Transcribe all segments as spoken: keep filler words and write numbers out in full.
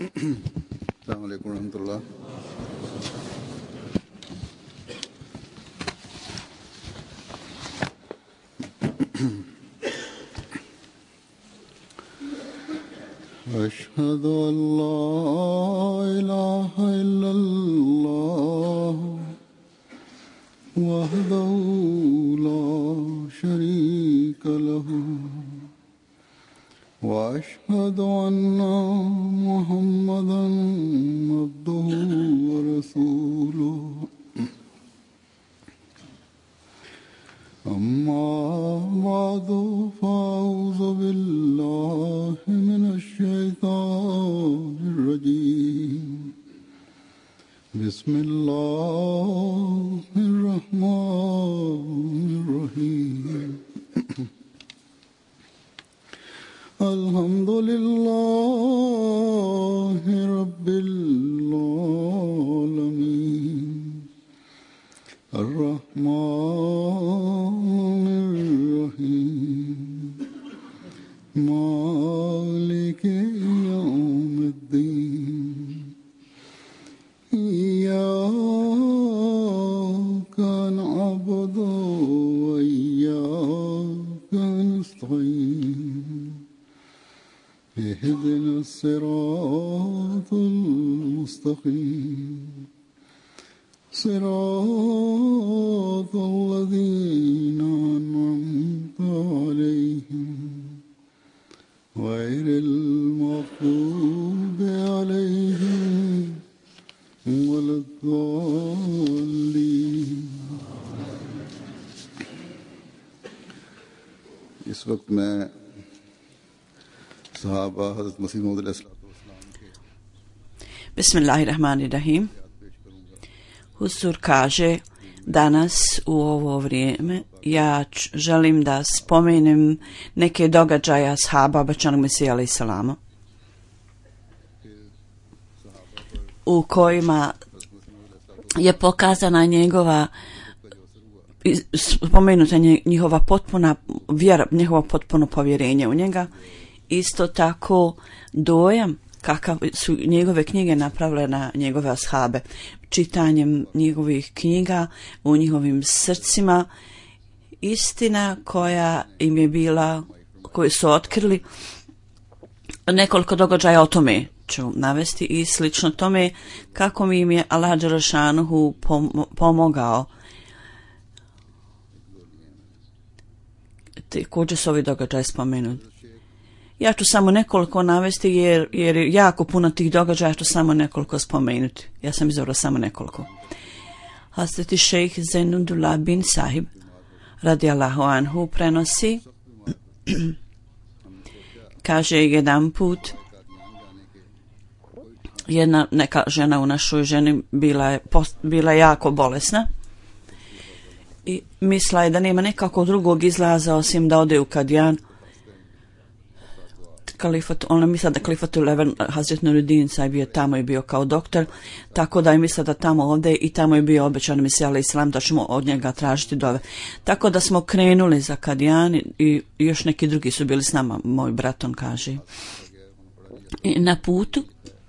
السلام عليكم ورحمة الله. أشهد أن لا إله إلا الله وحده لا شريك له وأشهد أن محمدا عبده ورسوله أما بعد فأعوذ بالله من الشيطان الرجيم بسم الله الرحمن الرحيم الحمد لله رب العالمين الرحمن الرحيم مالك يوم الدين إياك نعبد وإياك نستعين اهدنا الصراط المستقيم صراط الذين أنعمت عليهم غير المغضوب عليهم ولا الضالين. इस वक्त मैं सहाबा हज़रत मसीह मौऊद अलैहिस्सलाम के Bismillahirrahmanirrahim. Huzur kaže, danas u ovo vrijeme ja želim da spomenem neke događaje ashaba obećanog Mesija alejhi selama u kojima je pokazana njegova spomenuta njihova potpuna vjera, njihovo potpuno povjerenje u njega. Isto tako dojam kakav su njegove knjige napravile na njegove ashabe, čitanjem njegovih knjiga u njihovim srcima, istina koja im je bila, koju su otkrili. Nekoliko događaja o tome ću navesti i slično tome kako mi im je Allah dželešanuhu pomogao. Također su ovi događaji spomenuti. Ja ću samo nekoliko navesti jer, jer je jako puno tih događaja, ću samo nekoliko spomenuti. Ja sam izabrao samo nekoliko. Hazreti šejh Zainuddaulah bin Sahib radijallahu anhu prenosi, kaže jedan put jedna neka žena u našoj ženi bila je, bila je jako bolesna i mislila je da nema nekako drugog izlaza osim da ode u Kadijan. Kalifat, ona misla da Kalifatu Leven Hazret Nuruddin Sahib je tamo i bio kao doktor, tako da je misla da tamo ovdje i tamo je bio obećan Mesija alejhi selam da ćemo od njega tražiti dove. Tako da smo krenuli za Kadijan i još neki drugi su bili s nama, moj brat on kaže. I na putu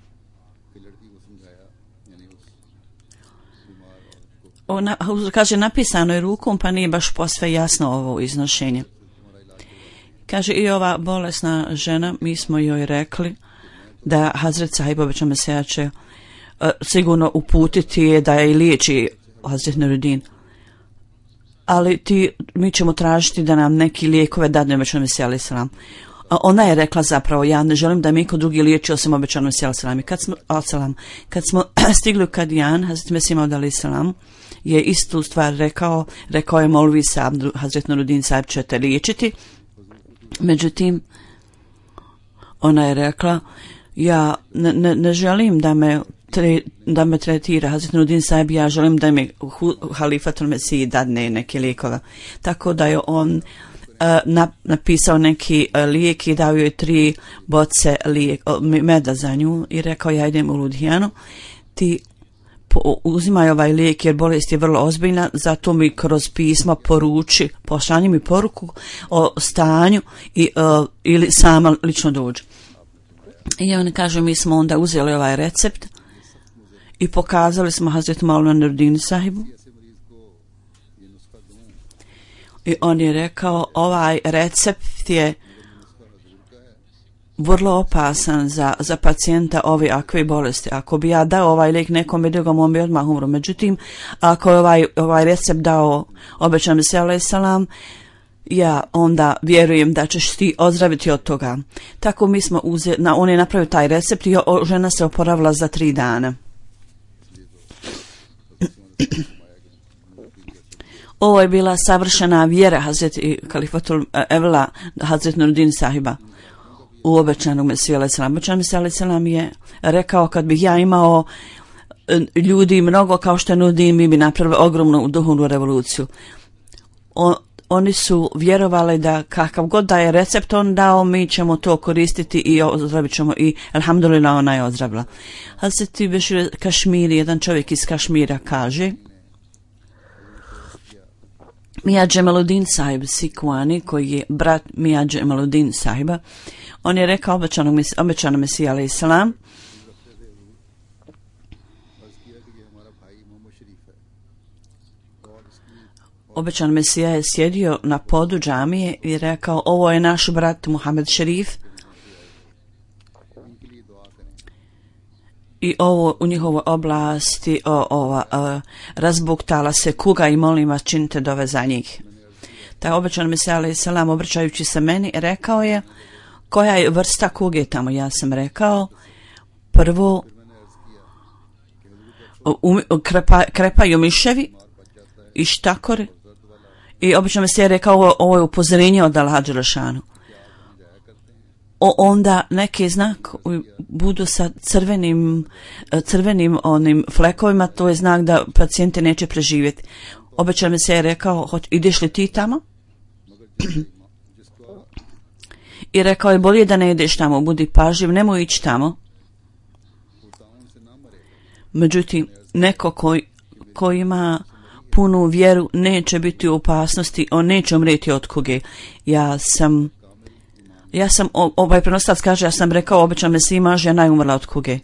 ona kaže napisano je rukom pa nije baš posve jasno ovo iznošenje. Kaže i ova bolesna žena, mi smo joj rekli da Hazret Sahib obećan Mesija će uh, sigurno uputiti je da je liječi Hazret Nuruddin. Ali ti, mi ćemo tražiti da nam neki lijekove dadne obećan Mesija alejhi selam. Ona je rekla zapravo, ja ne želim da mi niko drugi liječi osim obećan Mesija alejhi selam. Kad smo, al-selam, kad smo stigli u Kadijan, Hazret Mesija alejhi selam je istu stvar rekao, rekao je Molvi Sahab, Hazret Nuruddin Sahib ćete liječiti. Međutim, ona je rekla, ja ne, ne, ne želim da me, tre, da me tretira Hazret Nuruddin Sahib, ja želim da mi Halifatul Mesiji dadne neke lijekove. Tako da je on uh, nap, napisao neki uh, lijek i dao joj tri boce lijek, uh, meda za nju i rekao, ja idem u Ludhijanu, ti uzimaj ovaj lijek jer bolest je vrlo ozbiljna, zato mi kroz pisma poruči, pošalji mi poruku o stanju i, uh, ili sama lično dođe. I oni kažu, mi smo onda uzeli ovaj recept i pokazali smo Hazret Maulana Nuruddin sahibu. I on je rekao, ovaj recept je vrlo opasan za, za pacijenta ove akve bolesti. Ako bi ja dao ovaj lijek nekom drugom, on bi odmah umro. Međutim, ako je ovaj, ovaj recept dao obećan se alejhi selam, ja onda vjerujem da ćeš ti ozdraviti od toga. Tako mi smo uzeli, na, on je napravio taj recept i o, žena se oporavila za tri dana. Ovo je bila savršena vjera Hazret Kalifatul Evla Hazret Nuruddin sahiba u obećanog Mesiju alejhi selam. Obećan Mesija alejhi selam je rekao, kad bih ja imao ljudi mnogo kao što je Nuruddin, mi bi napravili ogromnu duhovnu revoluciju. On, oni su vjerovali da kakav god da je recept on dao, mi ćemo to koristiti i ozdravit ćemo, i alhamdulillah ona je ozdravila. Hazret Bešir Kašmiri, jedan čovjek iz Kašmira, kaže, Mija Džemaluddin sahib Sikwani, koji je brat Mija Džemaluddin sahiba, on je rekao obećanom Mesiji alejhi selam, obećan Mesija je sjedio na podu džamije i rekao, ovo je naš brat Muhammed Šerif i ovo u njihovoj oblasti o, ova, o, razbuktala se kuga i molim vas činite dove za njih. Taj obećan Mesija alejhi selam, obraćajući se meni, rekao je, koja je vrsta kuge tamo? Ja sam rekao, prvo um, krepa, krepaju miševi i štakori. I obično mi se je rekao, ovo, ovo je upozorenje od Allaha dželešanu. O, onda neki znak budu sa crvenim, crvenim onim flekovima, to je znak da pacijenti neće preživjeti. Obično mi se je rekao, ideš li ti tamo? I rekao je, bolje da ne ideš tamo, budi pažljiv, nemoj ići tamo. Međutim, neko koji, koji ima punu vjeru neće biti u opasnosti, on neće umreti od kuge. Ja sam, ja sam, ovaj prenoslac kaže, ja sam rekao, obećam me svima, žena je umrla od kuge.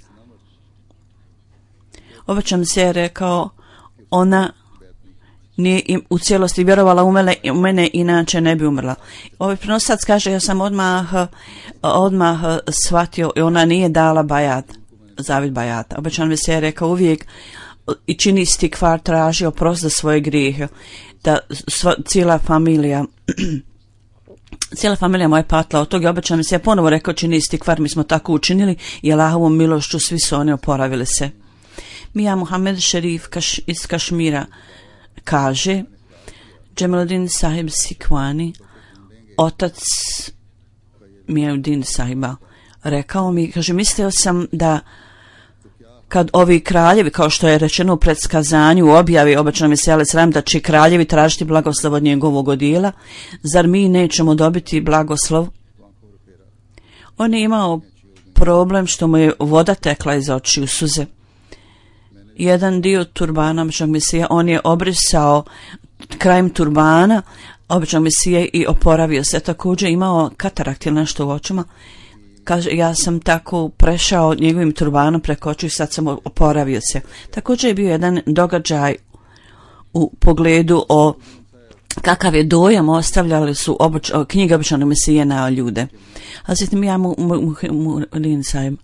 Obećam se je rekao, ona nije im u cijelosti vjerovala u mene, u mene, inače ne bi umrla. Ovaj prenoslac kaže, ja sam odmah, odmah shvatio, i ona nije dala bajat, zavid bajata. Obećam me se je rekao, uvijek i čini istikvar, traži oprost za svoje grijehe, da sva, cijela familija cijela familija moja patla od toga. Obećam mi se, ja ponovo rekao, čini istikvar, mi smo tako učinili i Allahovom milošću svi su oni oporavili se. Mija Muhammed Šerif Kaš, iz Kašmira kaže, Džemaluddin sahib Sikwani, otac Mijaudin sahiba, rekao mi, kaže, mislio sam da kad ovi kraljevi, kao što je rečeno u predskazanju, u objavi obećanom Mesija alejhi selam, da će kraljevi tražiti blagoslov od njegovog odijela, zar mi nećemo dobiti blagoslov? On je imao problem što mu je voda tekla iz očiju, suze. Jedan dio turbana obećanog Mesija, on je obrisao krajem turbana obećanog Mesije i oporavio se. Također imao katarakt ili nešto u očima. Kaže, ja sam tako prešao njegovim turbanom preko očiju i sad sam oporavio se. Također je bio jedan događaj u pogledu o kakav je dojam ostavljali su oboč, o, knjige obećanog Mesije na ljude. A zatim ja mu, mu, mu, mu Linsajm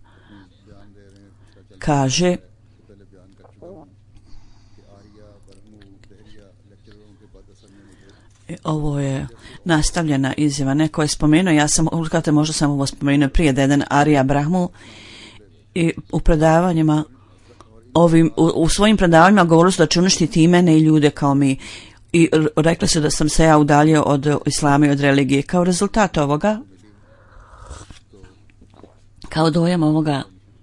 kaže, ovo je nastavljena izjava. Neko je spomenuo, ja sam, kada možda sam ovo spomenuo prije, da jedan Arija Brahmu i u predavanjima ovim, u, u svojim predavanjima govorili su da će uništiti i mene i ljude kao mi. I rekli su da sam se ja udaljio od islama i od religije. Kao rezultat ovoga, kao dojam ovoga,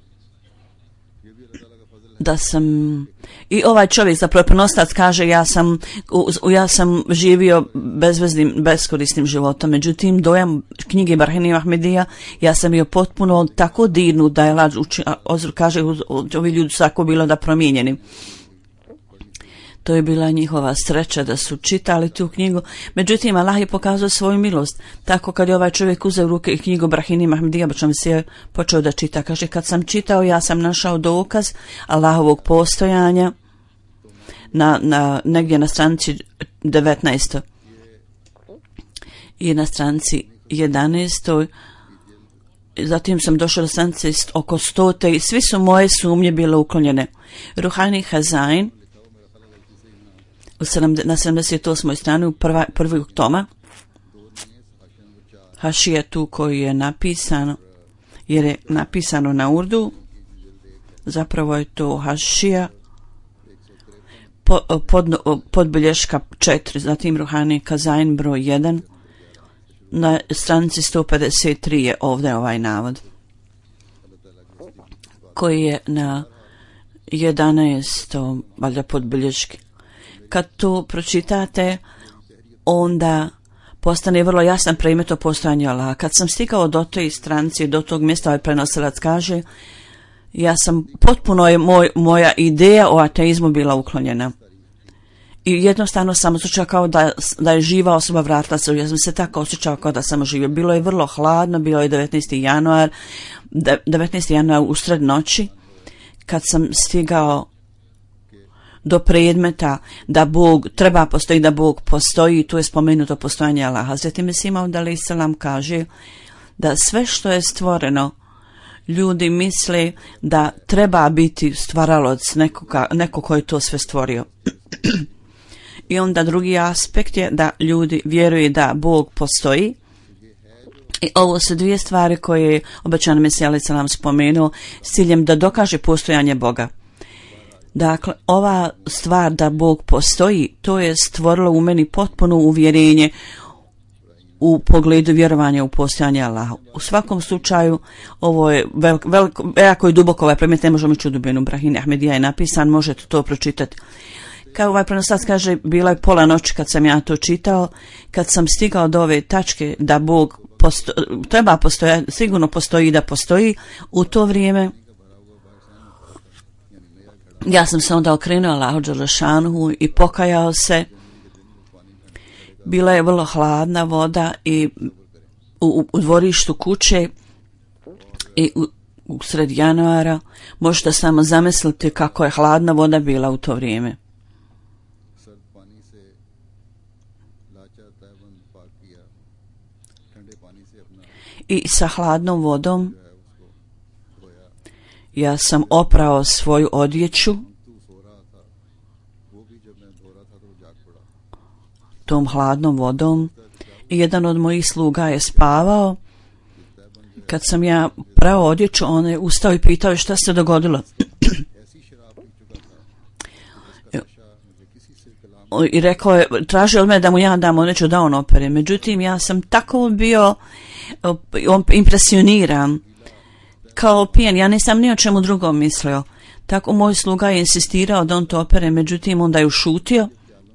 da sam, i ovaj čovjek zapravo prenoslac kaže, ja sam, u, ja sam živio bezveznim, beskorisnim životom, međutim dojam knjige Barhini Ahmedija, ja sam bio potpuno tako dirnut da je lađ uči, kaže, ovi ljudi su tako bilo da promijenjeni. To je bila njihova sreća da su čitali tu knjigu. Međutim, Allah je pokazao svoju milost. Tako kad je ovaj čovjek uzeo u ruke knjigu Brahini Ahmedija, bačam se je počeo da čita. Kaže, kad sam čitao, ja sam našao dokaz Allahovog postojanja na, na, negdje na stranici devetnaestoj i na stranici jedanaestoj. Zatim sam došao do stranice oko stote i svi su moje sumnje bile uklonjene. Ruhani Hazain na sedamdeset osmoj strani u prva, prvog toma hašijetu koji je napisano, jer je napisano na urdu, zapravo je to hašija po, pod, podbilješka četiri, zatim Ruhani Hazain broj jedan, na stranici sto pedeset tri je ovdje ovaj navod koji je na jedanaestom valjda podbilješki. Kad to pročitate, onda postane vrlo jasan predmet o postojanju Allaha. Kad sam stigao do te stranice, do tog mjesta, ovaj prenosilac kaže, ja sam potpuno je moj, moja ideja o ateizmu bila uklonjena. I jednostavno sam osjećao kao da, da je živa osoba vratila se. Ja sam se tako osjećao kao da sam živio. Bilo je vrlo hladno, bilo je devetnaesti januar, devetnaesti januar usred noći, kad sam stigao do predmeta da Bog treba postoji, da Bog postoji, i tu je spomenuto postojanje Allaha. Hazreti Mesih Maud alejhi selam kaže da sve što je stvoreno, ljudi misle da treba biti stvaralac nekoga, neko ko je to sve stvorio. I onda drugi aspekt je da ljudi vjeruju da Bog postoji. I ovo su dvije stvari koje je obećani Mesija alejhi selam spomenuo s ciljem da dokaže postojanje Boga. Dakle, ova stvar da Bog postoji, to je stvorilo u meni potpuno uvjerenje u pogledu vjerovanja u postojanje Allaha. U svakom slučaju, ovo je veliko, veliko, jako i duboko ovaj predmet, ne možemo ići u dubinu. Brahini Ahmedija je napisan, možete to pročitati. Kao ovaj prenoslac kaže, bila je pola noći kad sam ja to čitao, kad sam stigao do ove tačke da Bog posto, treba postojati, sigurno postoji da postoji, u to vrijeme ja sam se onda okrenuo Allahu dželešanuhu i pokajao se. Bila je vrlo hladna voda i u, u dvorištu kuće i u, u sred januara možete samo zamisliti kako je hladna voda bila u to vrijeme. I sa hladnom vodom ja sam oprao svoju odjeću tom hladnom vodom i jedan od mojih sluga je spavao. Kad sam ja prao odjeću, on je ustao i pitao šta se dogodilo. I rekao je, tražio od mene da mu ja dam odjeću da on opere. Međutim, ja sam tako bio impresioniran kao pijan, ja nisam ni o čemu drugom mislio. Tako moj sluga je insistirao da on to opere, međutim onda je ušutio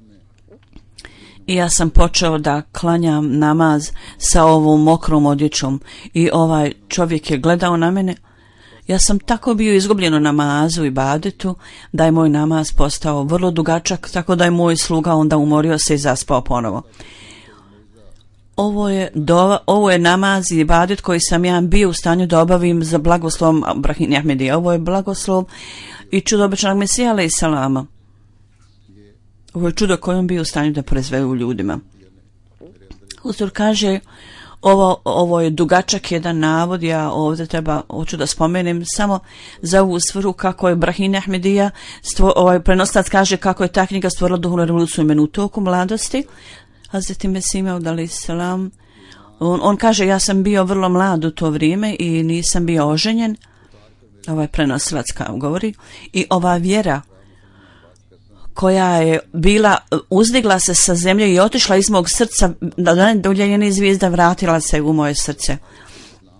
i ja sam počeo da klanjam namaz sa ovom mokrom odjećom i ovaj čovjek je gledao na mene. Ja sam tako bio izgubljen u namazu i badetu da je moj namaz postao vrlo dugačak, tako da je moj sluga onda umorio se i zaspao ponovo. Ovo je, do, ovo je namaz i ibadet koji sam ja bio u stanju da obavim za blagoslovom Brahini Ahmedija. Ovo je blagoslov i čudo obećanog Mesija alejhi selama. Ovo je čudo koje on bio u stanju da proizvede u ljudima. Huzur kaže, ovo, ovo je dugačak jedan navod, ja ovdje treba, hoću da spomenem samo za ovu svrhu kako je Brahini Ahmedija, stvo, ovaj prenoslac kaže kako je ta knjiga stvorila duhovnu revoluciju u meni u toku mladosti. Hazreti Mesih Maud alejhi selam, on, on kaže, ja sam bio vrlo mlad u to vrijeme i nisam bio oženjen, ovaj prenoslac kao govori, i ova vjera koja je bila, uzdigla se sa zemlje i otišla iz mog srca, da najduljena zvijezda vratila se u moje srce.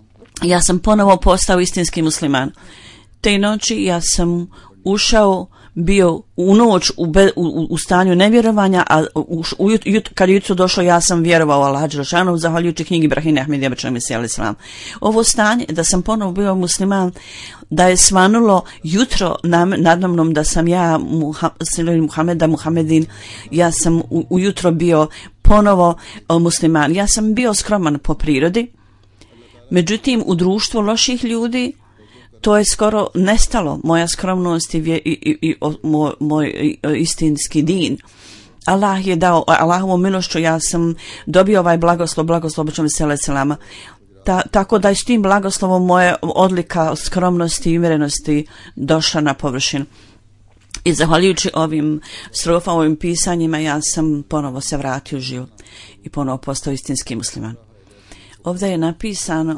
Ja sam ponovo postao istinski musliman. Te noći ja sam ušao bio u noć u, be, u, u stanju nevjerovanja, a u, u, jut, kad je jutro došlo ja sam vjerovao Allah dželešanu zahvaljujući knjigi Ibrahima Ahmedija obećanog Mesija alejhi selam. Ovo stanje da sam ponovo bio musliman, da je svanulo jutro nada mnom da sam ja Muhameda Muhamedin, ja sam u, ujutro bio ponovo o, musliman. Ja sam bio skroman po prirodi, međutim u društvu loših ljudi to je skoro nestalo, moja skromnost i, i, i, i moj, moj istinski din. Allah je dao, Allahovom milošću ja sam dobio ovaj blagoslov, blagoslov obećanog Mesija alejhi selama. Ta, tako da je s tim blagoslovom moja odlika skromnosti i umjerenosti došla na površinu. I zahvaljujući ovim strofama, ovim pisanjima, ja sam ponovo se vratio u život i ponovo postao istinski musliman. Ovdje je napisano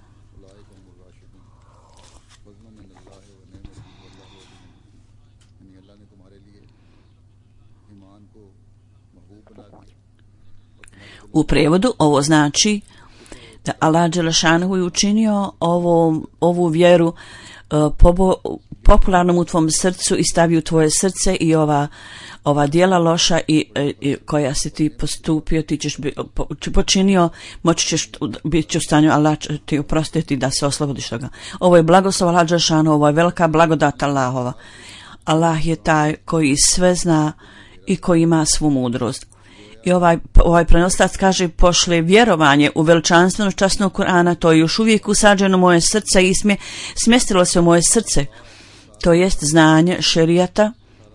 u prevodu, ovo znači da Allah dželešanu je učinio ovo, ovu vjeru uh, pobo, popularnom u tvom srcu i stavio u tvoje srce i ova, ova djela loša i, i koja si ti postupio, ti ćeš bi, po, počinio, moći ćeš biti u stanju Allah ti oprostiti da se oslobodiš toga. Ovo je blagoslov Allah dželešanu, ovo je velika blagodat Allahova. Allah je taj koji sve zna i koji ima svu mudrost. I ovaj, ovaj prenoslac kaže, pošle vjerovanje u veličanstveno časnog Kur'ana, to je još uvijek usađeno u moje srce i smje, smjestilo se u moje srce. To jest znanje šerijata.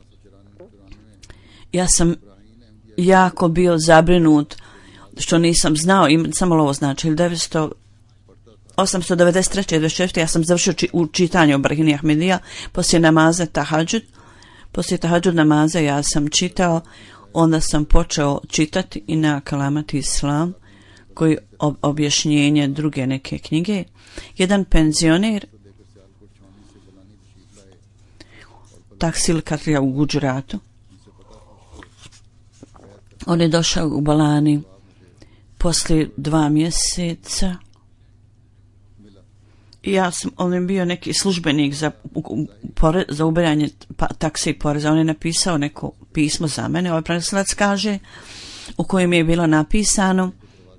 Ja sam jako bio zabrinut što nisam znao, i samo ovo znači, osamsto devedeset treće. dvadeset četvrte. ja sam završio či, u čitanju Ibrahima Ahmedija, poslije namaza tahadžud, poslije tahadžud namaza ja sam čitao. Onda sam počeo čitati i na Kalamati Islam, koji ob, objašnjenje druge neke knjige. Jedan penzioner, Taksil Katrija u Guđeratu, on je došao u Balani poslije dva mjeseca. I ja sam, on je bio neki službenik za, pore, za ubiranje pa, takse i poreza. On je napisao neko pismo za mene, ovaj prenoslac kaže, u kojem je bilo napisano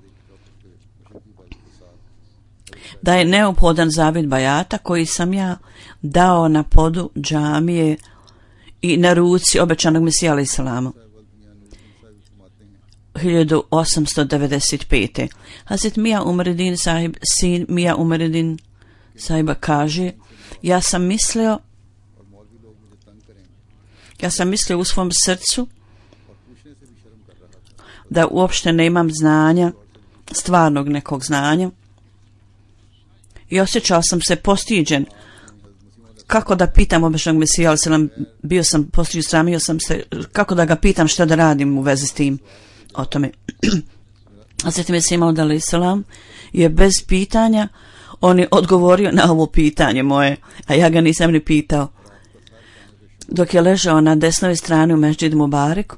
da je neophodan zavjet bajata koji sam ja dao na podu džamije i na ruci obećanog Mesija alejhi selama hiljadu osamsto devedeset pete. Hazret Mija Umeredin sahib, sin Mija Umeredin sahiba kaže, ja sam mislio ja sam mislio u svom srcu da uopšte nemam znanja, stvarnog nekog znanja, i osjećao sam se postiđen. Kako da pitam obećanog Mesija alejhi selam, bio sam postiđen, sramio sam se, kako da ga pitam što da radim u vezi s tim, o tome. A zatim je Mesija alejhi selam je bez pitanja, on je odgovorio na ovo pitanje moje, a ja ga nisam ni pitao. Dok je ležao na desnoj strani u Mesdžid Mubareku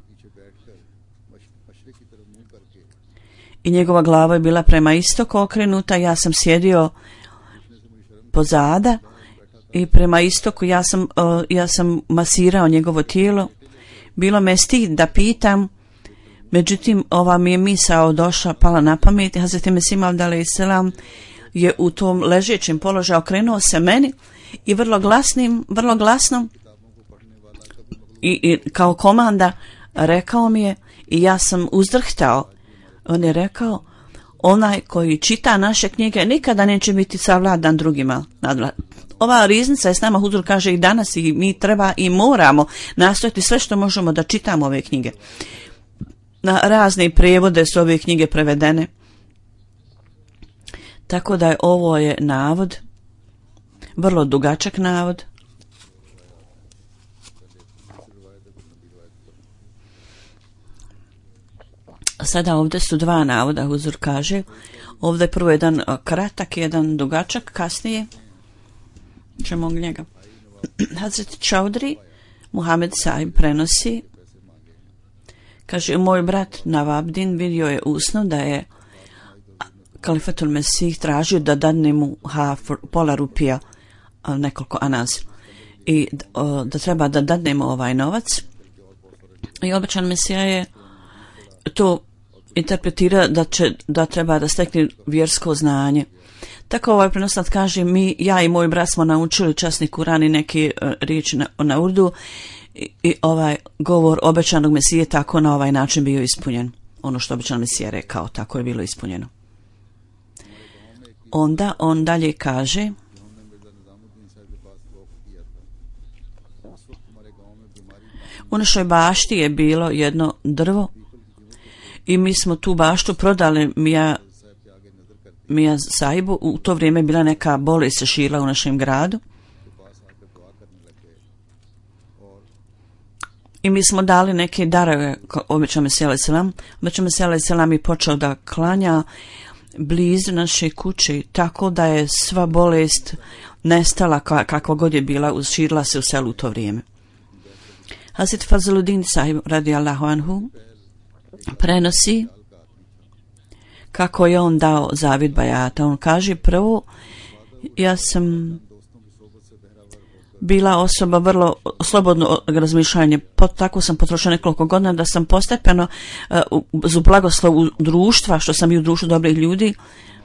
i njegova glava je bila prema istoku okrenuta, ja sam sjedio pozada i prema istoku ja sam, uh, ja sam masirao njegovo tijelo. Bilo me stid da pitam, međutim ova mi je misao došla, pala na pamet. Hazreti Mesih alejhi selam je u tom ležećem položaju okrenuo se meni i vrlo glasnim, vrlo glasno i, i kao komanda rekao mi je, i ja sam uzdrhtao. On je rekao, onaj koji čita naše knjige nikada neće biti savladan drugima. Ova riznica je s nama, Huzur kaže, i danas, i mi treba i moramo nastojati sve što možemo da čitamo ove knjige. Na razne prevode su ove knjige prevedene. Tako da je ovo je navod, vrlo dugačak navod. Sada ovdje su dva navoda, Huzur kaže. Ovdje je prvo jedan kratak, jedan dugačak, kasnije ćemo njega. Hazret Čaudri Muhamed Sahib prenosi, kaže, moj brat Navabdin vidio je usno da je Kalifatul Mesih tražio da dadne mu haf, pola rupija, nekoliko anaz. i o, da treba da dadnemo ovaj novac. I obećan Mesija je to interpretira da će, da treba da stekne vjersko znanje. Tako ovaj prenosat kaže, mi, ja i moj brat smo naučili časni Kuran i neke uh, riječi na, na urdu i, i ovaj govor obećanog Mesije tako na ovaj način bio ispunjen. Ono što obećan Mesija rekao, tako je bilo ispunjeno. Onda on dalje kaže, u našoj bašti je bilo jedno drvo i mi smo tu baštu prodali Mija, Mija Sahibu. U to vrijeme je bila neka bolest se širila u našem gradu i mi smo dali neke darove obećan Mesija alejhi selam. Obećan Mesija alejhi selam je počeo da klanja blizu naše kuće, tako da je sva bolest nestala kakva god je bila, širila se u selu u to vrijeme. Hazret Fazluddin Sahib radijallahu anhu prenosi kako je on dao zavjet bajata. On kaže, prvo, ja sam bila osoba vrlo slobodno razmišljanje, tako sam potrošila nekoliko godina da sam postepeno uh, uz blagoslov društva, što sam i u društvu dobrih ljudi,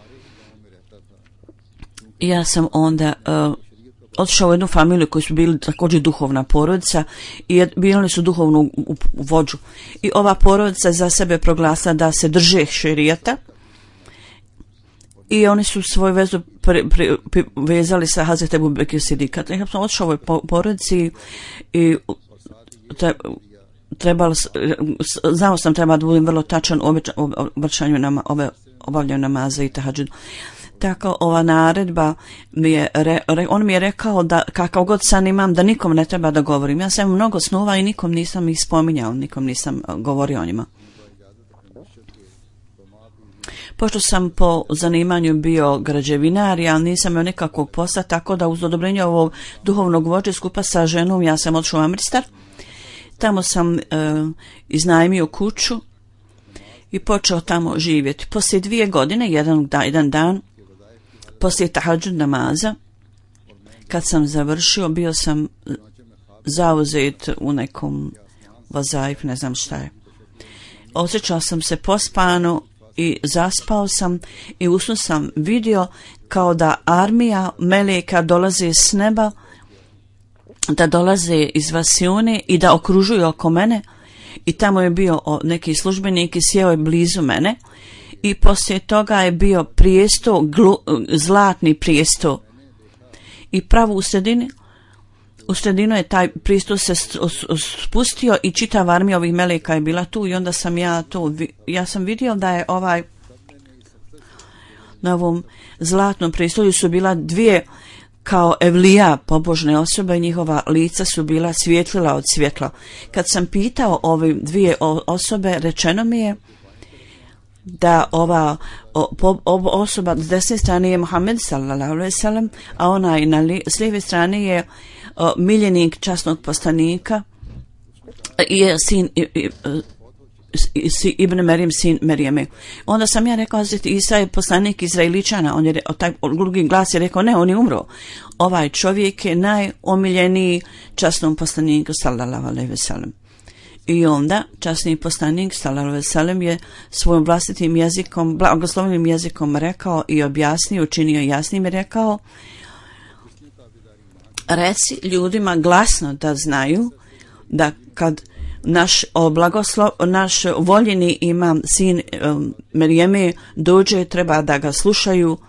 ja sam onda uh, otišao u jednu familiju koji su bili također duhovna porodica i bili su duhovnu vođu. I ova porodica za sebe proglasila da se drže šerijata i oni su svoju vezu pri, pri, pri, vezali sa Hazret Ebu Bekir Sidika. Ja sam otišao u ovoj porodici i te, trebalo, znao sam treba da budem vrlo tačan u obraćanju nama, ove obavljanju namaza i tahadžudu. Tako ova naredba mi je, re, re, on mi je rekao da kakav god san imam da nikom ne treba da govorim. Ja sam mnogo snova i nikom nisam ih spominjao, nikom nisam govorio o njima. Pošto sam po zanimanju bio građevinar, ja nisam imao nekakvog posla, tako da uz odobrenje ovog duhovnog vođe skupa sa ženom ja sam otišao u Amristar. Tamo sam e, iznajmio kuću i počeo tamo živjeti. Poslije dvije godine, jedan, da, jedan dan, poslije tahadžud namaza, kad sam završio, bio sam zauzet u nekom vazaif, ne znam šta je. Osjećao sam se pospano i zaspao sam i usnu sam vidio kao da armija meleka dolaze s neba, da dolaze iz vasione i da okružuju oko mene. I tamo je bio neki službenik i sjeo je blizu mene i poslije toga je bio prijesto, glu, zlatni prijesto i pravo u sredini, u sredinu je taj prijesto se spustio i čitava armija ovih meleka je bila tu i onda sam ja to, ja sam vidio da je ovaj, na ovom zlatnom prijestolju su bila dvije kao evlija pobožne osobe i njihova lica su bila svjetlila od svjetla. Kad sam pitao ove dvije osobe, rečeno mi je da ova o, po, osoba s desne strane je Muhammed sallallahu alejhi ve sellem, a ona na li, s lijeve strane je o, miljenik časnog poslanika i je sin i, i, i, Ibn Merim, sin Merijeme. Onda sam ja rekao, Hazreti Isa je poslanik Izraeličana, on je, taj drugi glas je rekao, ne, on je umro. Ovaj čovjek je najomiljeniji časnom poslaniku sallallahu alejhi ve sellem. I onda časni poslanik sallallahu alejhi ve sellem je svojim vlastitim jezikom, blagoslovnim jezikom rekao i objasnio, učinio jasnim i rekao, reci ljudima glasno da znaju da kad naš blagoslov, naš voljeni imam sin um, Merijeme dođe, treba da ga slušaju.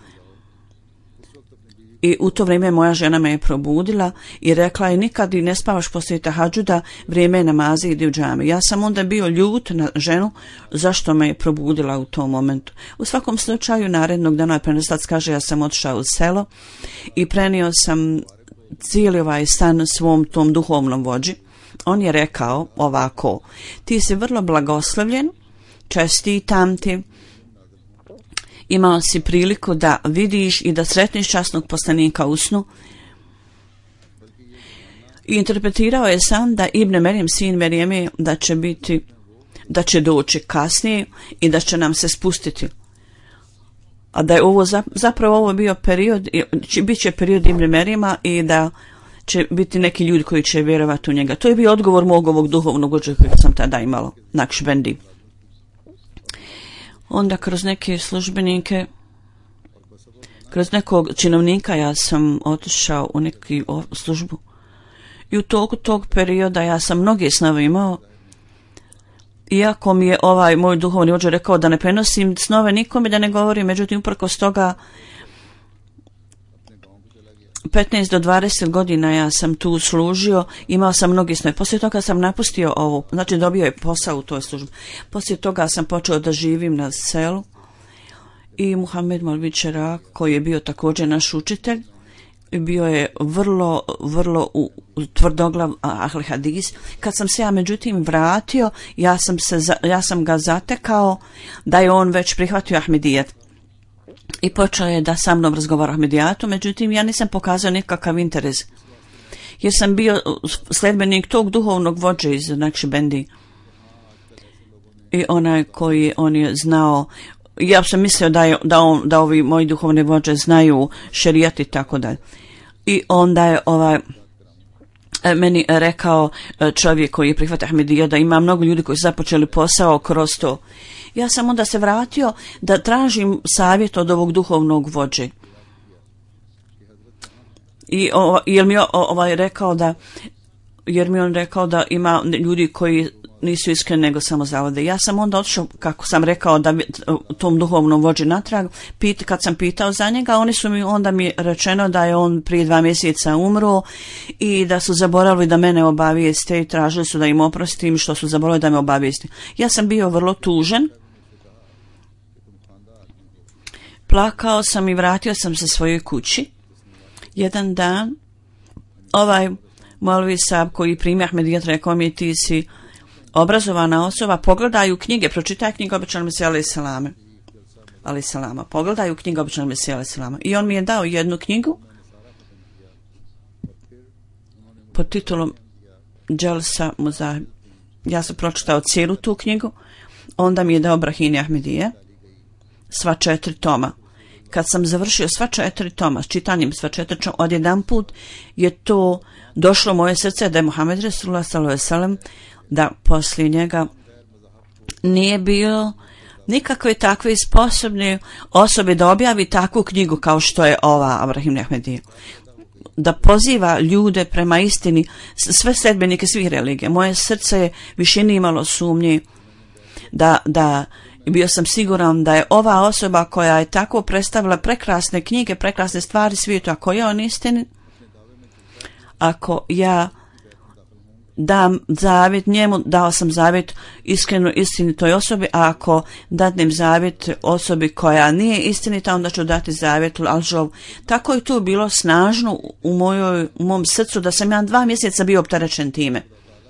I u to vrijeme moja žena me je probudila i rekla je, nikad i ne spavaš poslije tahadžuda, vrijeme namaza, idi u džami. Ja sam onda bio ljut na ženu zašto me je probudila u tom momentu. U svakom slučaju narednog dana prenoslac kaže, ja sam otišao u selo i prenio sam cijeli ovaj stan svom tom duhovnom vođi. On je rekao ovako, ti si vrlo blagoslovljen, čestitam ti, imao si priliku da vidiš i da sretniš časnog poslanika u snu. I interpretirao je sam da Ibn Merim, sin Merijeme, da će biti, da će doći kasnije i da će nam se spustiti. A da je ovo zapravo ovo bio period, bit će period Ibn Merijema i da će biti neki ljudi koji će vjerovati u njega. To je bio odgovor mog ovog duhovnog vođe kojeg sam tada imala, Nakšbendi. Onda kroz neke službenike, kroz nekog činovnika ja sam otišao u neki službu. I u toku tog perioda ja sam mnoge snove imao. Iako mi je ovaj moj duhovni vođa rekao da ne prenosim snove nikome, da ne govorim, međutim uprkos toga petnaest do dvadeset godina ja sam tu služio, imao sam mnogi snove. Poslije toga sam napustio ovo, znači dobio je posao u toj službi. Poslije toga sam počeo da živim na selu i Muhammed Molvi Čerak, koji je bio također naš učitelj, bio je vrlo, vrlo u, u tvrdoglav ahli hadis. Kad sam se ja međutim vratio, ja sam, se, ja sam ga zatekao da je on već prihvatio Ahmedijet. I počeo je da sa mnom razgovara o Ahmedijatu, međutim ja nisam pokazao nikakav interes. Jer sam bio sledbenik tog duhovnog vođe iz Nakšibendi. I onaj koji on je znao, ja sam mislio da, je, da, on, da ovi moji duhovne vođe znaju šerijat i tako dalje. I onda je ovaj meni rekao čovjek koji je prihvatio Ahmedija da ima mnogo ljudi koji su započeli posao kroz to. Ja sam onda se vratio da tražim savjet od ovog duhovnog vođe. I o, jer mi je ovaj rekao da jer mi on rekao da ima ljudi koji nisu iskreni nego samo zavode. Ja sam onda otišao, kako sam rekao, da tom duhovnom vođi natrag, pit, kad sam pitao za njega, oni su mi onda mi rečeno da je on prije dva mjeseca umro i da su zaboravili da mene obavijeste i tražili su da im oprostim što su zaboravili da me obavijeste. Ja sam bio vrlo tužen. Plakao sam i vratio sam se svojoj kući. Jedan dan ovaj Molvi Sab koji primi Ahmedijat rekao mi ti si obrazovana osoba, pogledaju knjige, pročitaj knjigu običanog Mesija alaih salame. Alaih salama. Pogledaju knjigu običanog Mesija alaih salama. I on mi je dao jednu knjigu pod titulom Dželsa Muzahib. Ja sam pročitao cijelu tu knjigu. Onda mi je dao Brahini Ahmedije sva četiri toma. Kad sam završio sva četiri toma, s čitanjem sva četiri toma, odjedan put je to došlo moje srce da je Muhammed Rasulullah sallallahu alejhi ve sellem, da poslije njega nije bilo nikakve takve sposobne osobe da objavi takvu knjigu kao što je ova Ibrahim Ahmedija. Da poziva ljude prema istini, sve sledbenike svih religija. Moje srce je više nije imalo sumnje da, da bio sam siguran da je ova osoba koja je tako predstavila prekrasne knjige, prekrasne stvari svijetu, ako je on istini, ako ja dam zavjet njemu, dao sam zavjet iskreno istinitoj osobi, a ako dadnem zavjet osobi koja nije istinita, onda ću dati zavjet lažov. Tako je tu bilo snažno u, mojoj, u mom srcu da sam ja dva mjeseca bio opterećen time.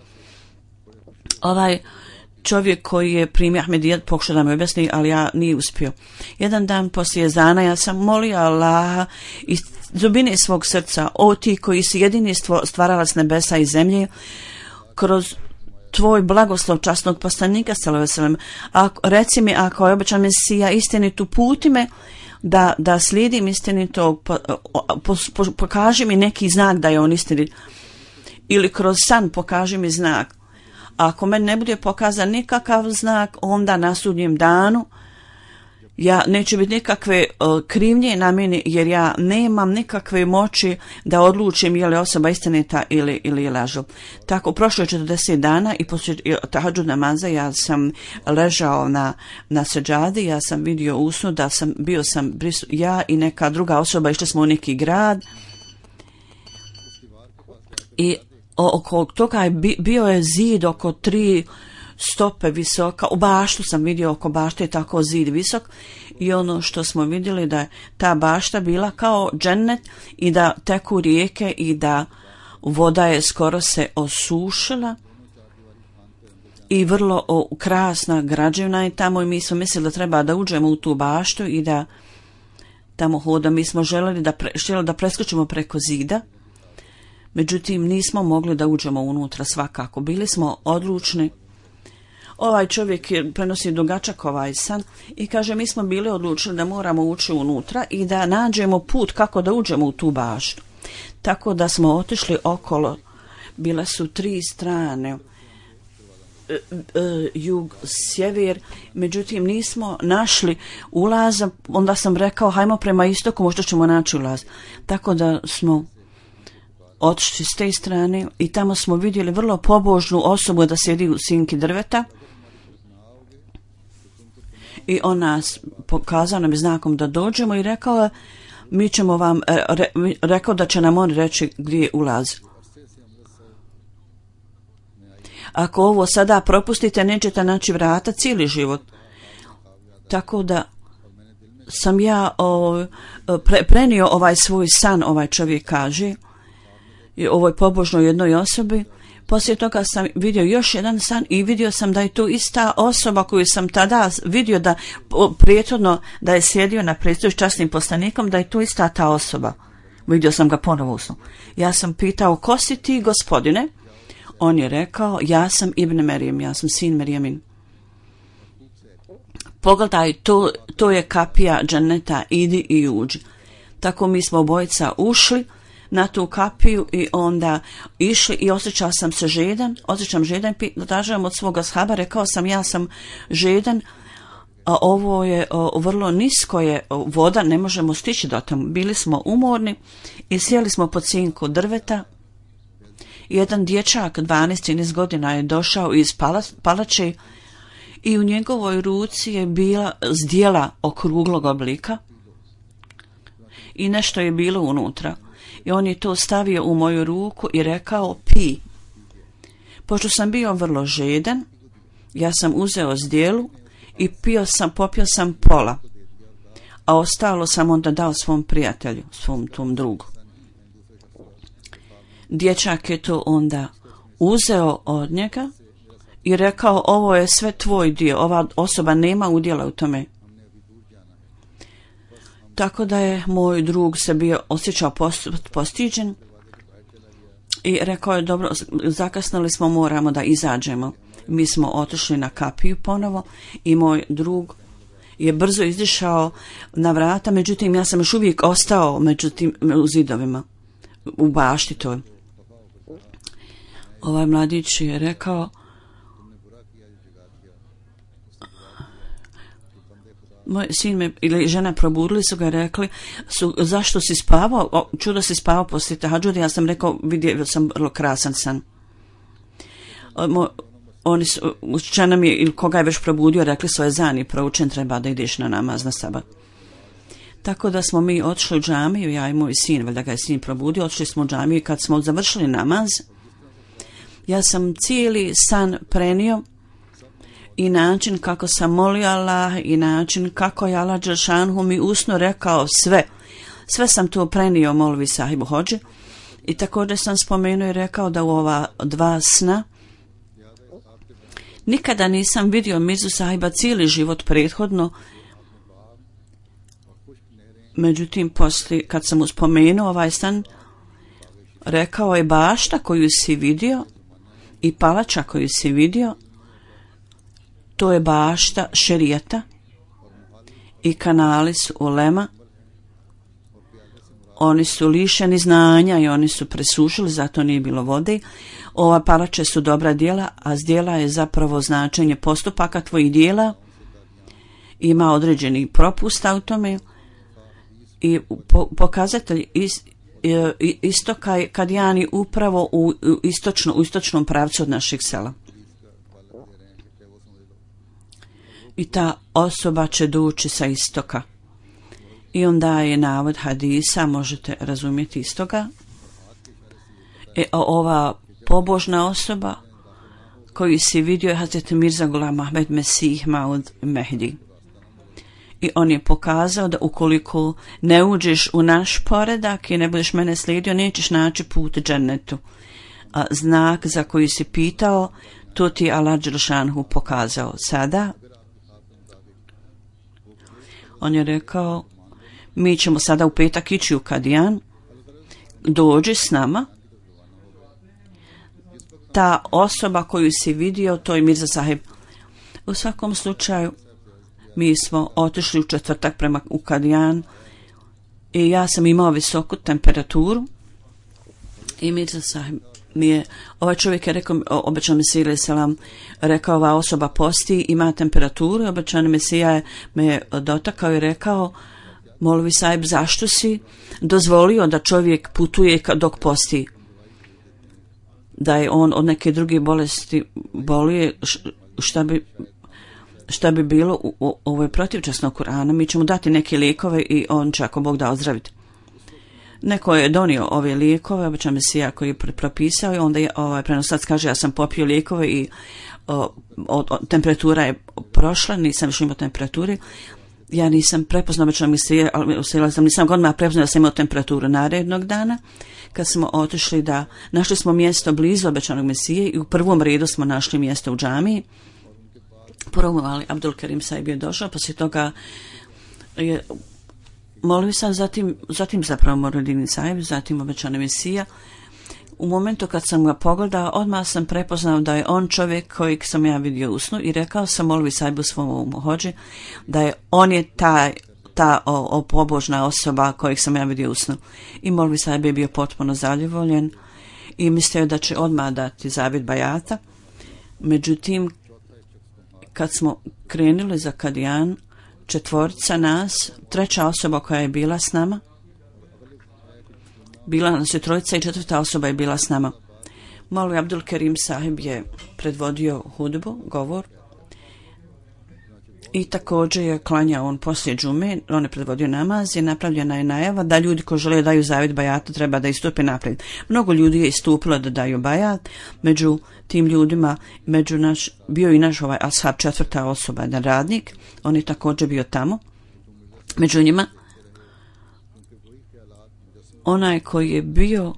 Ovaj čovjek koji je primio Ahmedijat pokušao da me objasni, ali ja nije uspio. Jedan dan poslije zana ja sam molio Allaha iz dubine svog srca, o ti koji si jedini stvaralac nebesa i zemlje, kroz tvoj blagoslov časnog poslanika sallallahu alejhi ve sellem, reci mi ako je obećan Mesija istinit, uputi me da, da slijedim istinitog, po, po, po, pokaži mi neki znak da je on istinit, ili kroz san pokaži mi znak. Ako meni ne bude pokazan nikakav znak, onda na sudnjem danu ja neće biti nikakve uh, krivnje na meni, jer ja nemam nikakve moći da odlučim je li osoba istinita ili, ili je lažov. Tako, prošlo je četrdeset dana i poslije tahadžud namaza ja sam ležao na, na seđadi, ja sam vidio u snu da sam, bio sam brisu, ja i neka druga osoba, išli smo u neki grad i oko toga je bio je zid oko tri stope visoka, u baštu sam vidio, oko bašte je tako zid visok i ono što smo vidjeli da je ta bašta bila kao džennet i da teku rijeke i da voda je skoro se osušila i vrlo o, krasna građevina je tamo i mi smo mislili da treba da uđemo u tu baštu i da tamo hodamo. Mi smo željeli da, pre, željeli da preskočimo preko zida, međutim nismo mogli da uđemo unutra svakako. Bili smo odlučni. Ovaj čovjek je prenosi dugačak ovaj san i kaže mi smo bili odlučili da moramo ući unutra i da nađemo put kako da uđemo u tu baštu. Tako da smo otišli okolo, bile su tri strane, e, e, jug, sjever, međutim nismo našli ulaza, onda sam rekao hajmo prema istoku, možda ćemo naći ulaz. Tako da smo otišli s te strane i tamo smo vidjeli vrlo pobožnu osobu da sjedi u sinki drveta i on nas pokazao nam znakom da dođemo i rekao je mi ćemo vam, re, rekao da će nam on reći gdje je ulaz. Ako ovo sada propustite, nećete naći vrata cijeli život. Tako da sam ja o, pre, prenio ovaj svoj san, ovaj čovjek kaže, i ovoj pobožnoj jednoj osobi. Poslije toga sam vidio još jedan san i vidio sam da je to ista osoba koju sam tada vidio da prijethodno da je sjedio na predstavu s časnim poslanikom, da je to ista ta osoba. Vidio sam ga ponovo u snu. Ja sam pitao, ko si ti, gospodine? On je rekao, ja sam Ibn Merijem, ja sam sin Merijemin. Pogledaj, to, to je kapija dženneta, idi i uđi. Tako mi smo obojica ušli na tu kapiju i onda išli i osjećao sam se žedan, osjećam žedan, tražujem od svoga shaba, rekao sam ja sam žedan, a ovo je o, vrlo nisko je o, voda, ne možemo stići do tamo. Bili smo umorni i sjeli smo pod sinku drveta. Jedan dječak dvanaest trinaest godina je došao iz pala, palače i u njegovoj ruci je bila zdjela okruglog oblika i nešto je bilo unutra. I on je to stavio u moju ruku i rekao pi. Pošto sam bio vrlo žedan, ja sam uzeo zdjelu i pio sam, popio sam pola, a ostalo sam onda dao svom prijatelju, svom tom drugu. Dječak je to onda uzeo od njega i rekao ovo je sve tvoj dio, ova osoba nema udjela u tome. Tako da je moj drug se bio osjećao postiđen i rekao je dobro, zakasnili smo, moramo da izađemo. Mi smo otišli na kapiju ponovo i moj drug je brzo izišao na vrata, međutim ja sam još uvijek ostao međutim u zidovima, u bašti toj. Ovaj mladić je rekao moj sin me, ili žena probudili su ga, rekli su, zašto si spavao? O, čudo si spavao poslije tahadžuda. Ja sam rekao, vidio sam vrlo krasan san. O, mo, oni su, žena mi je, ili koga je već probudio, rekli svoje zani proučen, treba da ideš na namaz na sabat. Tako da smo mi otišli u džamiju, ja i moj sin, valjda ga je sin probudio, otišli smo u džamiju i kad smo završili namaz, ja sam cijeli san prenio i način kako sam molio Allah i način kako je Allah dželšanhu mi usno rekao sve. Sve sam to prenio molvi sahibu hođe i također sam spomenuo i rekao da u ova dva sna nikada nisam vidio Mirzu sahiba cijeli život prethodno. Međutim, poslije kad sam mu spomenuo ovaj san, rekao je bašta koju si vidio i palača koju si vidio, to je bašta šerijata i kanali su ulema. Oni su lišeni znanja i oni su presušili, zato nije bilo vode. Ova palače su dobra djela, a zdjela je zapravo značenje postupaka tvojih djela. Ima određeni propusta u tome i po, pokazatelj is, istoka je Kadijani upravo u, u, istočno, u istočnom pravcu od našeg sela. I ta osoba će doći sa istoka. I onda je navod hadisa, možete razumjeti iz toga. E, ova pobožna osoba koju si vidio je Hazreti Mirza Ghulam Ahmed Mesih Maud Mehdi. I on je pokazao da ukoliko ne uđeš u naš poredak i ne budeš mene slijedio, nećeš naći put džennetu. A znak za koji si pitao, to ti je Allah dželšanhu pokazao. Sada on je rekao, mi ćemo sada u petak ići u Kadijan, dođi s nama. Ta osoba koju si vidio, to je Mirza sahib. U svakom slučaju, mi smo otišli u četvrtak prema u Kadijan i ja sam imao visoku temperaturu I Mirza Sahib mi je, ovaj čovjek je rekao, obećan Mesija alejhi selam, rekao ova osoba posti, ima temperaturu, obećan Mesija je me je dotakao i rekao, Molvi Sahib, zašto si dozvolio da čovjek putuje dok posti? Da je on od neke druge bolesti bolije, šta bi, šta bi bilo, u, u, ovo je protivčasno Kur'ana, mi ćemo dati neke lijekove i on će ako Bog da ozdraviti. Neko je donio ove lijekove, obećan Mesija koji je propisao i onda je ovaj prenoslac kaže ja sam popio lijekove i o, o, o, temperatura je prošla, nisam više imao temperature. Ja nisam prepoznao obećan Mesija, ali sam nisam odmah prepoznao da sam imao temperaturu narednog dana. Kad smo otišli da, našli smo mjesto blizu obećanog Mesije i u prvom redu smo našli mjesto u džamiji. Prvo ali Abdul Karim Sahib je došao, poslije toga je molio sam, zatim, zatim zapravo Moradini Sahib, zatim obećani Mesija. U momentu kad sam ga pogledao, odmah sam prepoznao da je on čovjek kojeg sam ja vidio u snu i rekao sam Molvi Sahibu svom hođi da je on je taj, ta o, o, pobožna osoba kojeg sam ja vidio u snu. I Molvi Sahib je bio potpuno zadovoljen i mislio da će odmah dati zavjet bajata. Međutim, kad smo krenuli za Kadijan, četvorica nas, treća osoba koja je bila s nama, bila nas je trojica i četvrta osoba je bila s nama. Molvi Abdul Karim Sahib je predvodio hudbu, govor, i također je klanjao on poslije džume, on je predvodio namaz i napravljena je najava da ljudi koji žele daju zavjet bajata treba da istupe naprijed. Mnogo ljudi je istupilo da daju bajat, među tim ljudima, među naš, bio i naš ovaj ashab, četvrta osoba, jedan radnik, on je također bio tamo. Među njima, onaj koji je bio,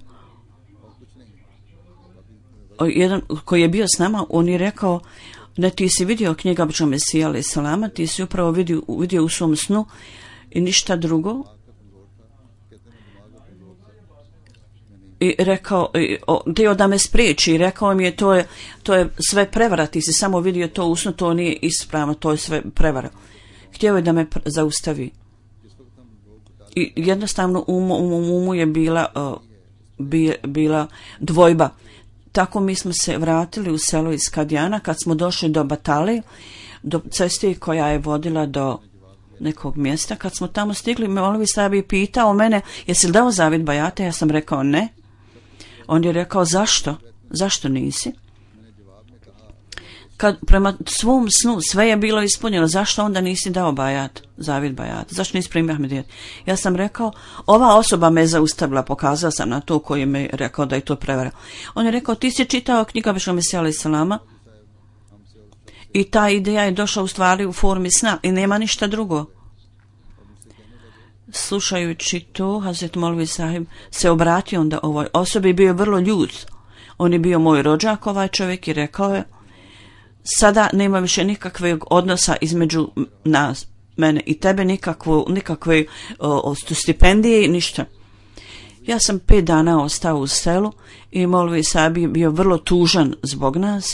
jedan koji je bio s nama, on je rekao, da ti si vidio knjiga obećanog Mesija alejhi selama, ti si upravo vidio, vidio u svom snu i ništa drugo. I rekao, htio da me spriječi i rekao mi je to je, to je sve prevara, ti si samo vidio to u snu, to nije ispravno, to je sve prevara. Htio je da me zaustavi. I jednostavno u mom umu je bila, uh, bi, bila dvojba. Tako mi smo se vratili u selo iz Kadijana, kad smo došli do Batale, do ceste koja je vodila do nekog mjesta. Kad smo tamo stigli, Molvi Sahib je pitao mene, jesi li dao zavjet bajata? Ja sam rekao ne. On je rekao, zašto? Zašto nisi? Kad prema svom snu sve je bilo ispunjeno, zašto onda nisi dao bajat, zavjet bajat? Zašto nisi primio Ahmedijet? Ja sam rekao, ova osoba me zaustavila, pokazao sam na to koji me rekao da je to prevara. On je rekao, ti si čitao knjigu obećanog Mesija alejhi selama i ta ideja je došla u stvari u formi sna i nema ništa drugo. Slušajući to, Hazret Molvi Sahib se obratio onda ovoj osobi i bio vrlo ljut. On je bio moj rođak, ovaj čovjek, i rekao je, sada nema više nikakvog odnosa između nas, mene i tebe, nikakvo, nikakve o, o, stipendije i ništa. Ja sam pet dana ostao u selu i Molvi Sahib je bio vrlo tužan zbog nas.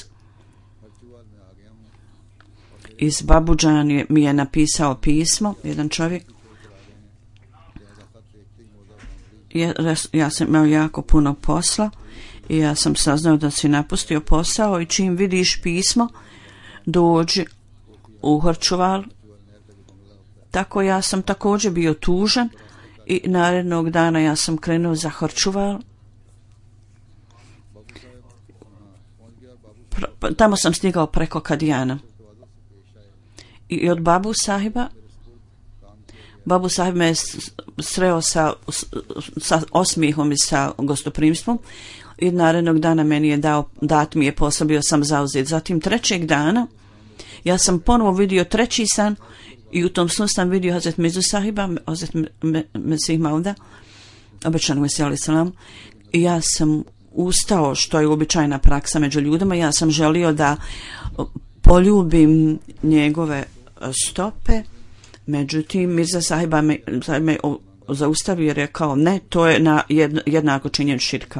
Iz Babudžan je, mi je napisao pismo, jedan čovjek. Ja, ja sam imao jako puno posla i ja sam saznao da si napustio posao i čim vidiš pismo, dođi u Hrčuval. Tako ja sam također bio tužan i narednog dana ja sam krenuo za Hrčuval. Tamo sam stigao preko Kadijana. I od Babu Sahiba, Babu Sahib me je sreo sa, sa osmijehom i sa gostoprimstvom i narednog dana meni je dao, dat mi je posao, bio sam zauzet. Zatim trećeg dana ja sam ponovo vidio treći san i u tom snu sam vidio Hazret Mirzu Sahiba, Hazret Mesih Mauda, obećanog Mesija alejhi selam, i ja sam ustao, što je uobičajena praksa među ljudima, ja sam želio da poljubim njegove stope, međutim Mirza Sahiba me, me zaustavio i rekao, ne, to je na jednako činjen širka.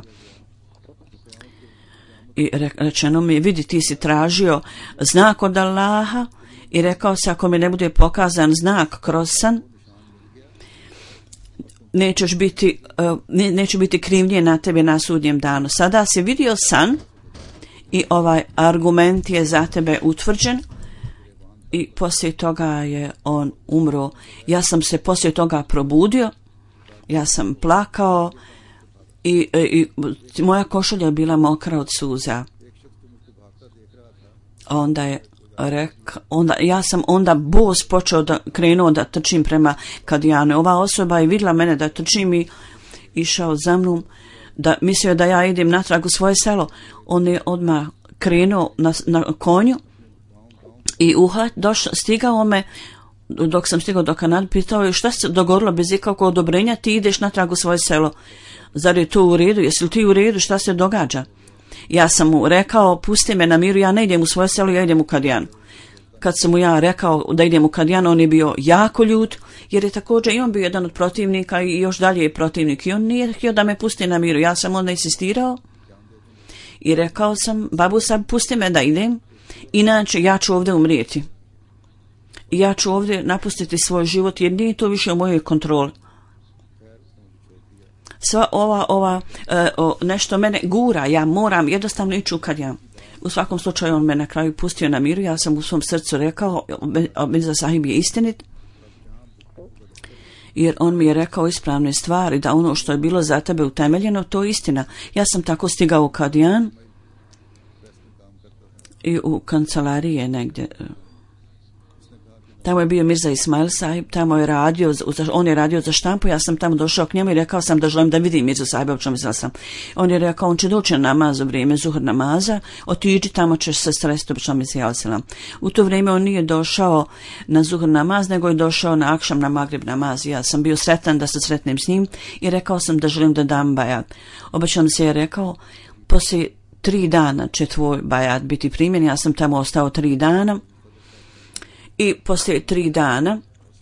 I rečeno mi, vidi, ti si tražio znak od Allaha i rekao se, ako mi ne bude pokazan znak kroz san, nećeš biti, uh, ne, neće biti krivnje na tebe na sudnjem danu. Sada si vidio san i ovaj argument je za tebe utvrđen i poslije toga je on umro. Ja sam se poslije toga probudio, ja sam plakao i, i, i moja košulja je bila mokra od suza. Onda je rek, onda, ja sam onda bos počeo da krenuo da trčim prema Kadijane. Ova osoba je vidjela mene da trčim i išao za mnom, da mislio da ja idem natrag u svoje selo. On je odmah krenuo na, na konju i uhvat, došao, stigao me, dok sam stigao do Kanade, pitao je šta se dogodilo bez ikakvog odobrenja, ti ideš natrag u svoje selo. Zar je to u redu? Jesi li ti u redu? Šta se događa? Ja sam mu rekao, pusti me na miru, ja ne idem u svoje selo, ja idem u Kadijanu. Kad sam mu ja rekao da idem u Kadijanu, on je bio jako ljut, jer je također i on bio jedan od protivnika i još dalje je protivnik. I on nije htio da me pusti na miru. Ja sam onda insistirao i rekao sam, babu sad pusti me da idem, inače ja ću ovdje umrijeti. I ja ću ovdje napustiti svoj život jer nije to više u mojoj kontroli. Sva ova, ova e, o, nešto mene gura, ja moram jednostavno ići u Kadijanu. U svakom slučaju on me na kraju pustio na miru, ja sam u svom srcu rekao, Mirza Sahib je istinit, jer on mi je rekao ispravne stvari, da ono što je bilo za tebe utemeljeno, to je istina. Ja sam tako stigao u Kadijan i u kancelarije negdje. Tamo je bio Mirza Ismail Sahib, tamo je radio, on je radio za štampu, ja sam tamo došao k njemu i rekao sam da želim da vidim Mirzu Sahiba, o čemu mislila sam. On je rekao, on će doći na namaz u vrijeme zuhr namaza, otiđi tamo ćeš se sresti, o čemu mislila sam. U to vrijeme on nije došao na zuhr namaz, nego je došao na akšam, na magrib namaz. Ja sam bio sretan da se sretnem s njim i rekao sam da želim da dam bajat. Obećan se je rekao, poslije tri dana će tvoj bajat biti primjen, ja sam tamo ostao tri dana. I poslije tri dana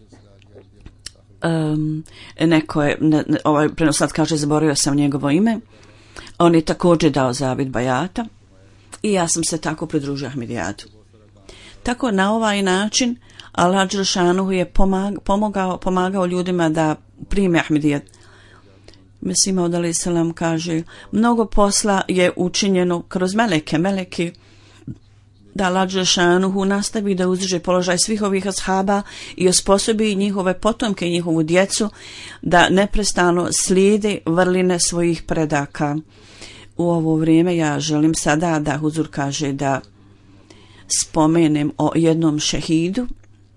um, neko je, ne, ne, ovaj prenosat kaže, zaboravio sam njegovo ime, on je također dao zavid bajata i ja sam se tako pridružio Ahmedijatu. Tako na ovaj način Allah Đelšanuhu je pomag, pomogao, pomagao ljudima da prime Ahmedijat. Mislim, Maud alejhi selam kaže, mnogo posla je učinjeno kroz meleke, meleki, da Allah Đelšanuhu nastavi da uzdiže položaj svih ovih ashaba i osposobi njihove potomke i njihovu djecu da neprestano slijede vrline svojih predaka. U ovo vrijeme ja želim sada da Huzur kaže da spomenem o jednom šehidu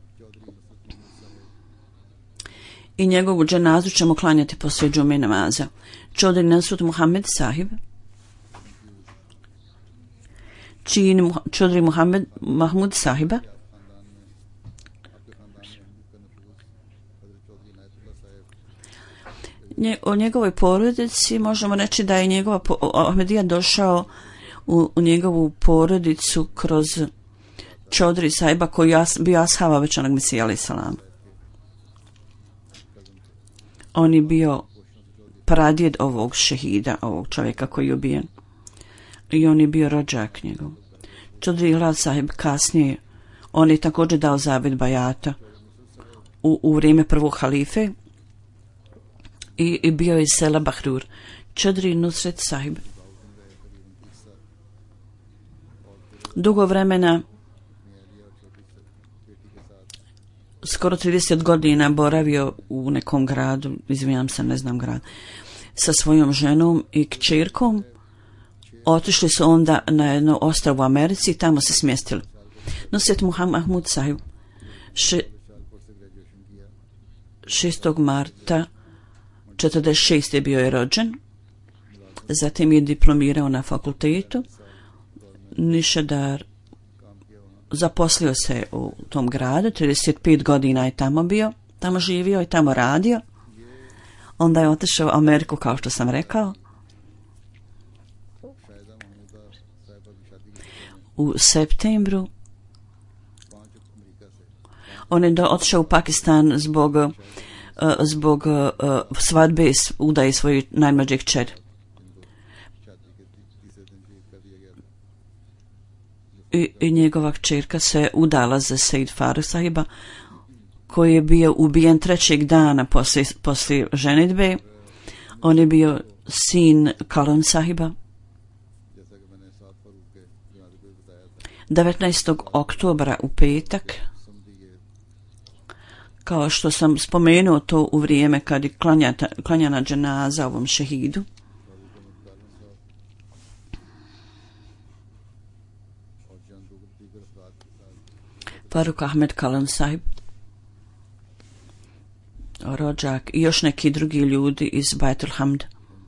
i njegovu dženazu ćemo klanjati poslije džume namaza. Čodri Nasrut Muhammed Sahib, čin Čodri Muhammed Mahmud Sahiba, Nje, o njegovoj porodici možemo reći da je njegova Ahmedija došao u, u njegovu porodicu kroz Čodri Sahiba koji je bio ashaba većanog Mesija alejhi selam. On je bio pradjed ovog šehida, ovog čovjeka koji je ubijen. I on je bio rođak njegov. Čodri Hilal Sahib kasnije, on je također dao zavid bajata u, u vrijeme prvog halife i, i bio je iz sela Bahrur. Čodri Nusret Sahib dugo vremena, skoro trideset godina boravio u nekom gradu, izvinjam se, ne znam grad, sa svojom ženom i kćerkom. Otišli su onda na jedno ostrvo u Americi i tamo se smjestili. Nusret Mahmud Sahib še, šestog marta četrdeset šeste bio je rođen, zatim je diplomirao na fakultetu. Nišadar zaposlio se u tom gradu, trideset pet godina je tamo bio, tamo živio i tamo radio. Onda je otišao u Ameriku, kao što sam rekao. U septembru on je otišao u Pakistan zbog, uh, zbog uh, svadbe udaje svoje najmlađe kćeri. I, i njegova kćerka se udala za Sejd Faruk Sahiba. koji je bio ubijen trećeg dana poslije, poslije ženidbe. On je bio sin Kalan sahiba. devetnaestog oktobra u petak, kao što sam spomenuo to u vrijeme kad je klanjata, klanjana dženaza ovom šehidu. Faruk Ahmed Kalan sahib, rođak i još neki drugi ljudi iz Baitul Hamd.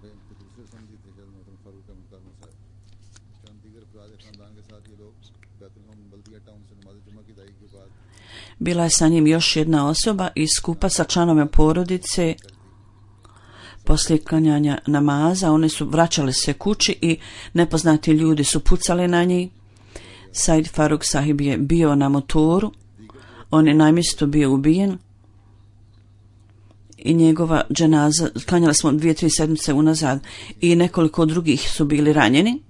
Bila je sa njim još jedna osoba i skupa sa članovima porodice. Poslije klanjanja namaza one su vraćale se kući i nepoznati ljudi su pucali na njih. Said Faruk sahib je bio na motoru, on je na mjestu bio ubijen i njegova dženaza, klanjali smo dvije, tri sedmice unazad i nekoliko drugih su bili ranjeni.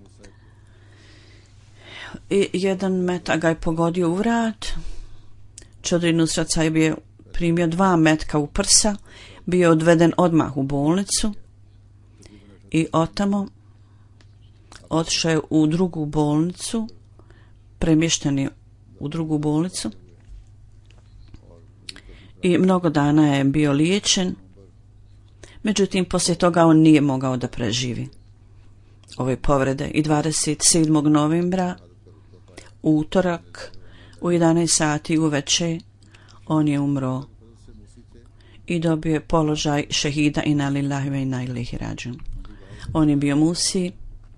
I jedan meta ga je pogodio u vrat. Čodri Nusrat sahib je primio dva metka u prsa, bio je odveden odmah u bolnicu i otamo otišao je u drugu bolnicu, premješten je u drugu bolnicu i mnogo dana je bio liječen, međutim poslije toga on nije mogao da preživi ove povrede i dvadeset sedmog novembra utorak u jedanaest sati uveče on je umro i dobio je položaj šehida inna lillahi ve inna ilaihi rađun. On je bio musi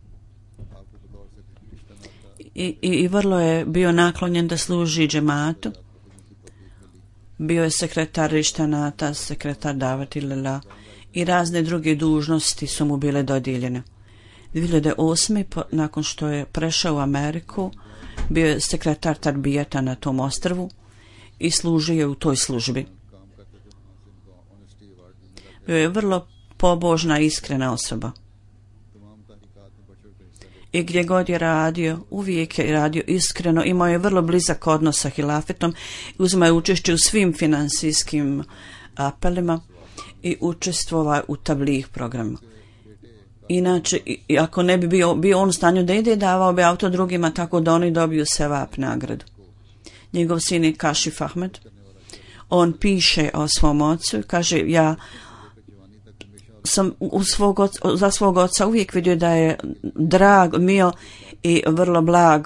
i, i, i vrlo je bio naklonjen da služi džematu. Bio je sekretar Rištanata, sekretar Davatilila i razne druge dužnosti su mu bile dodijeljene. dvije hiljade osme. nakon što je prešao u Ameriku, bio je sekretar Tarbijeta na tom ostrvu i služio je u toj službi. Bio je vrlo pobožna i iskrena osoba. I gdje god je radio, uvijek je radio iskreno, imao je vrlo blizak odnos sa hilafetom, uzimao je učešće u svim finansijskim apelima i učestvovao u tablih programima. Inače, ako ne bi bio, bio on u stanju da ide, davao bi auto drugima tako da oni dobiju sevap nagradu. Njegov sin je Kašif Ahmed. On piše o svom ocu i kaže, ja sam u svog oca, za svog oca uvijek vidio da je drag, mio i vrlo blag.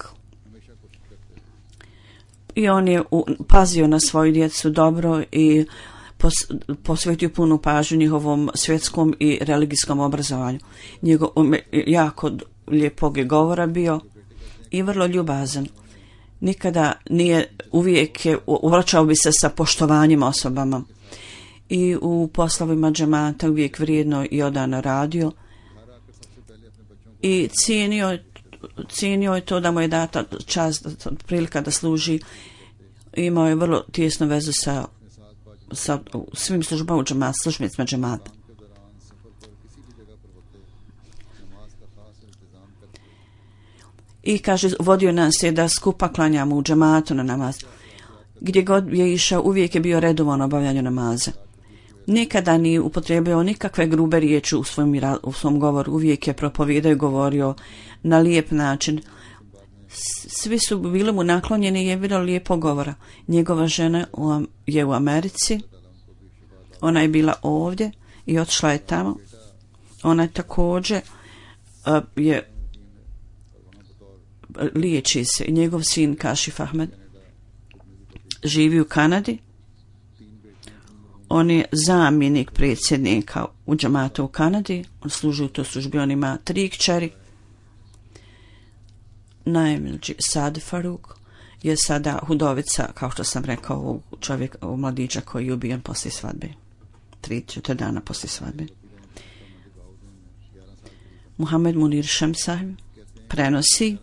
I on je u, pazio na svoju djecu dobro i pos, posvetio punu pažnju njihovom svjetskom i religijskom obrazovanju. Njegov jako lijepog je govora bio i vrlo ljubazan. Nikada nije, uvijek je, uvraćao bi se sa poštovanjem osobama. I u poslovima džemata uvijek vrijedno i odano radio i cijenio, cijenio je to da mu je data čast, prilika da služi. Imao je vrlo tijesnu vezu sa, sa svim službama u džemata, službenicima džemata. I kaže, vodio nas je da skupa klanjamo u džematu na namaz. Gdje god je išao, uvijek je bio redovan u obavljanju namaza. Nikada nije upotrijebio nikakve grube riječi u svom, u svom govoru. Uvijek je propovijedao i govorio na lijep način. Svi su bili mu naklonjeni i je bilo lijepo govora. Njegova žena je u Americi. Ona je bila ovdje i otišla je tamo. Ona je također uh, je liječi se. Njegov sin Kašif Ahmed živi u Kanadi. On je zamjenik predsjednika u džematu u Kanadi. On služi u toj službi. On ima tri kćeri. Najmlađi Sad Faruk je sada hudovica, kao što sam rekao, ovog čovjeka, ovog mladića koji je ubijen poslije svadbe. Tri, četiri dana poslije svadbe. Muhammed Munir Šemsahib prenosi.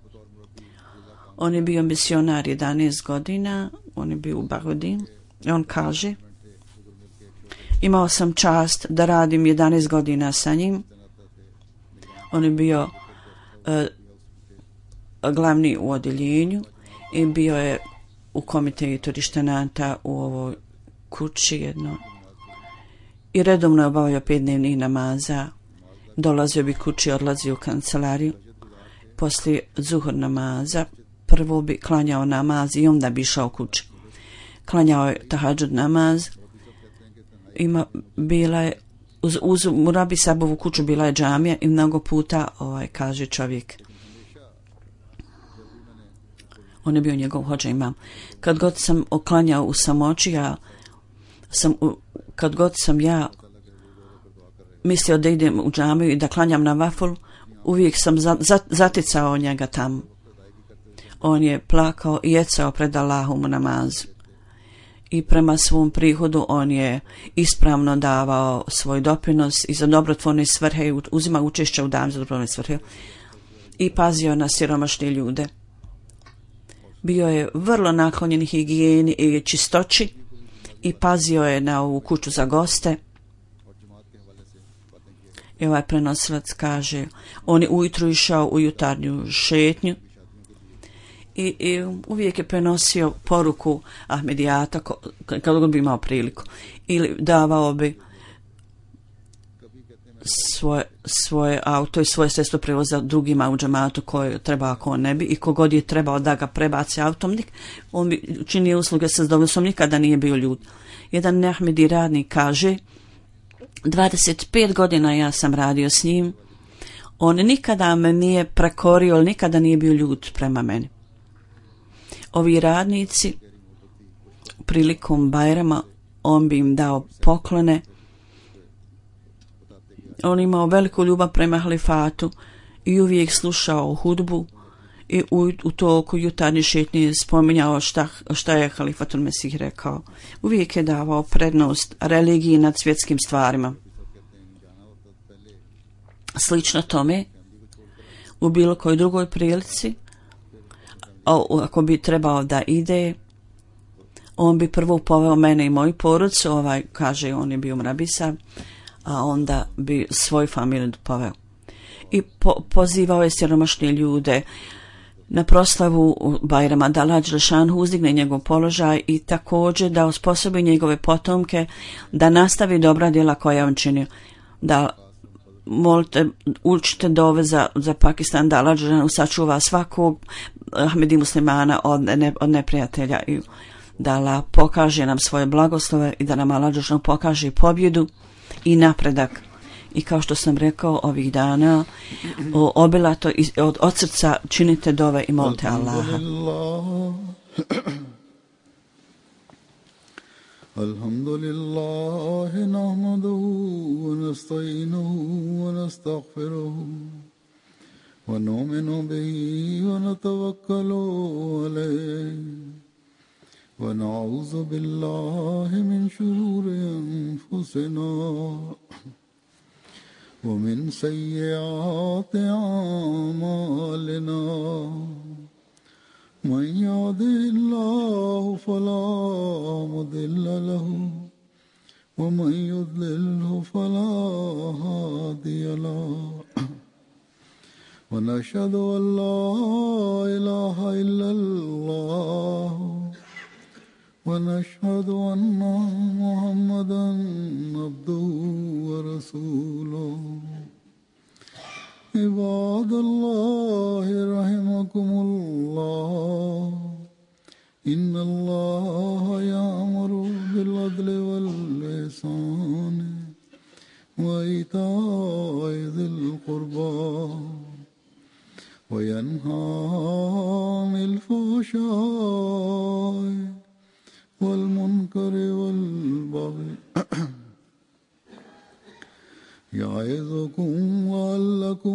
On je bio misionar jedanaest godina. On je bio u Bagodin. On kaže, imao sam čast da radim jedanaest godina sa njim. On je bio uh, glavni u odjeljenju i bio je u komitetu rištenata u ovoj kući jedno i redovno je obavljao pet dnevnih namaza. Dolazio bi kući, odlazio u kancelariju. Poslije zuhur namaza prvo bi klanjao namaz i onda bi išao kući. Klanjao je tahadžud namaz. Ima, bila je uz, uz Murabi Sabovu kuću bila je džamija i mnogo puta ovaj, kaže čovjek, on je bio njegov hođa imam. Kad god sam oklanjao u samoći, ja sam, kad god sam ja mislio da idem u džamiju i da klanjam na vaful, uvijek sam za, za, zaticao njega tamo. On je plakao i jecao pred Allahom u namazu. I prema svom prihodu on je ispravno davao svoj doprinos i za dobrotvorne svrhe, uzima učešća u dan za dobrotvorne svrhe i pazio na siromašne ljude. Bio je vrlo naklonjen higijeni i čistoći i pazio je na ovu kuću za goste. I ovaj prenosilac kaže, on je ujutru išao u jutarnju šetnju i, i uvijek je prenosio poruku Ahmedijata kada god bi imao priliku ili davao bi svoje, svoje auto i svoje sredstvo prevoza drugima u džematu koje treba ako on ne bi i kogod je trebao da ga prebaci autom, on bi činio usluge sa zadovoljstvom, nikada nije bio ljud. Jedan neahmedi radnik kaže, dvadeset pet godina ja sam radio s njim, on nikada me nije prekorio, nikada nije bio ljud prema meni. Ovi radnici prilikom Bajrama on bi im dao poklone. On imao veliku ljubav prema halifatu i uvijek slušao hudbu i u, u toku jutarnje šetnje spominjao šta, šta je halifatul Mesih rekao. Uvijek je davao prednost religiji nad svjetskim stvarima. Slično tome, u bilo kojoj drugoj prilici, ako bi trebao da ide, on bi prvo poveo mene i moju porodcu, ovaj, kaže, on je bio mrabisa, a onda bi svoju familiju poveo. I po, pozivao je siromašne ljude na proslavu Bajrama, da Allah dželešanu uzdigne njegov položaj i također da osposobi njegove potomke da nastavi dobra djela koja on činio. Da molite, učite dove za, za Pakistan, da Allah dželešanu sačuva svakog Ahmedi muslimana od, ne, od neprijatelja i da Allah pokaže nam svoje blagoslove i da nam Allah dželešanu pokaže pobjedu i napredak. I kao što sam rekao ovih dana, o, obilato iz, od, od srca činite dove i molite Allaha. Alhamdulillah, nahmaduhu wa nasta'inuhu wa nastaghfiruhu wa nu'minu bihi wa natawakkalu alayhi wa na'udhu billahi min shururi anfusina ومن سيئات أعمالنا من يهده الله فلا مضل له ومن يضلله فلا هادي له ونشهد أن لا إله إلا الله ونشهد أن محمدا عبده ورسوله عباد الله رحمكم الله إن الله يأمر بالعدل والإحسان وإيتاء ذي القربى وينهى عن الفحشاء والمنكر والبغي يعظكم لعلكم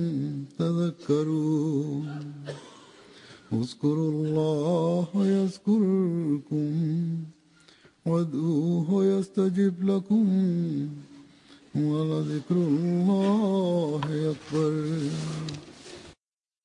تذكرون اذكروا الله يذكركم وادعوه يستجب لكم ولذكر الله أكبر.